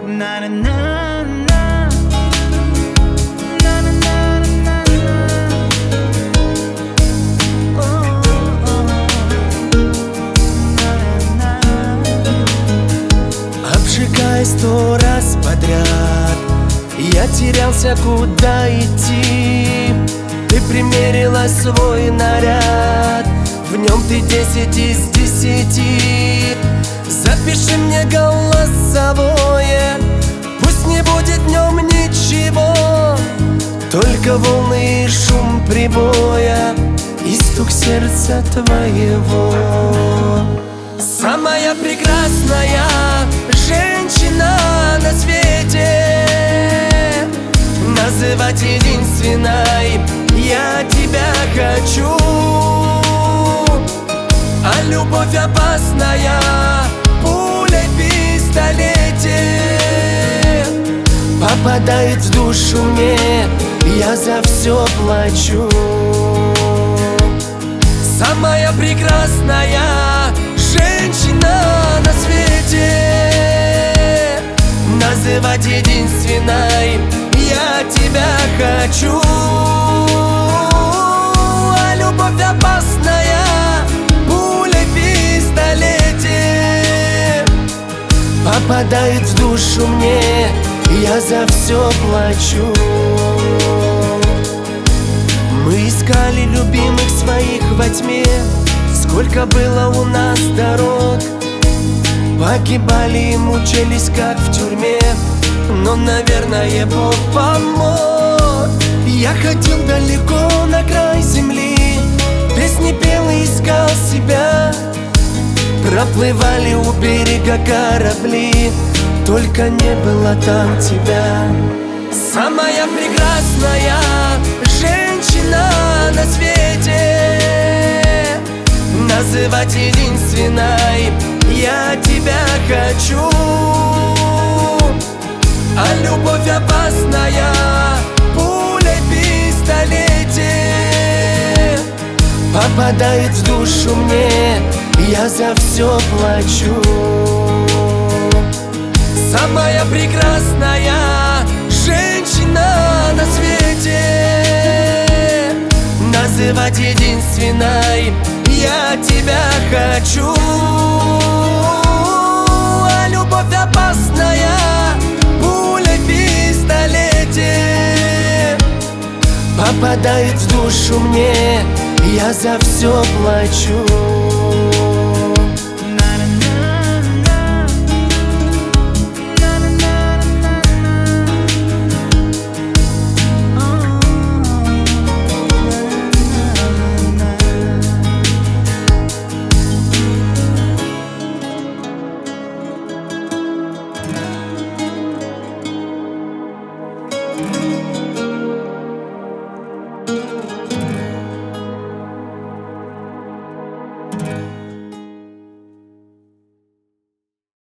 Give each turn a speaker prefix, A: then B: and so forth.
A: Обжигая 100 раз подряд, я терялся, куда идти. Ты примерила свой наряд, в нем ты 10 из 10. Запиши мне голосовое, пусть не будет в нем ничего, только волны и шум прибоя и стук сердца твоего. Самая прекрасная женщина на свете, называть единственной я тебя хочу. А любовь опасная, пуля в пистолете, попадает в душу мне, я за все плачу. Самая прекрасная женщина на свете, называть единственной я тебя хочу. А любовь опасная, пуля в пистолете, попадает в душу мне, я за все плачу. Мы искали любимых своих во тьме, сколько было у нас дорог, погибали и мучились, как в тюрьме, но, наверное, Бог помог. Я ходил далеко на край земли, песни пел и искал себя. Проплывали у берега корабли, только не было там тебя. Самая прекрасная женщина на свете, называть единственной я тебя хочу. А любовь опасная, пуля в пистолете, попадает в душу мне, я за все плачу. Самая прекрасная женщина на свете, называть единственной я тебя хочу. А любовь опасная, пуля в пистолете, попадает в душу мне, я за все плачу.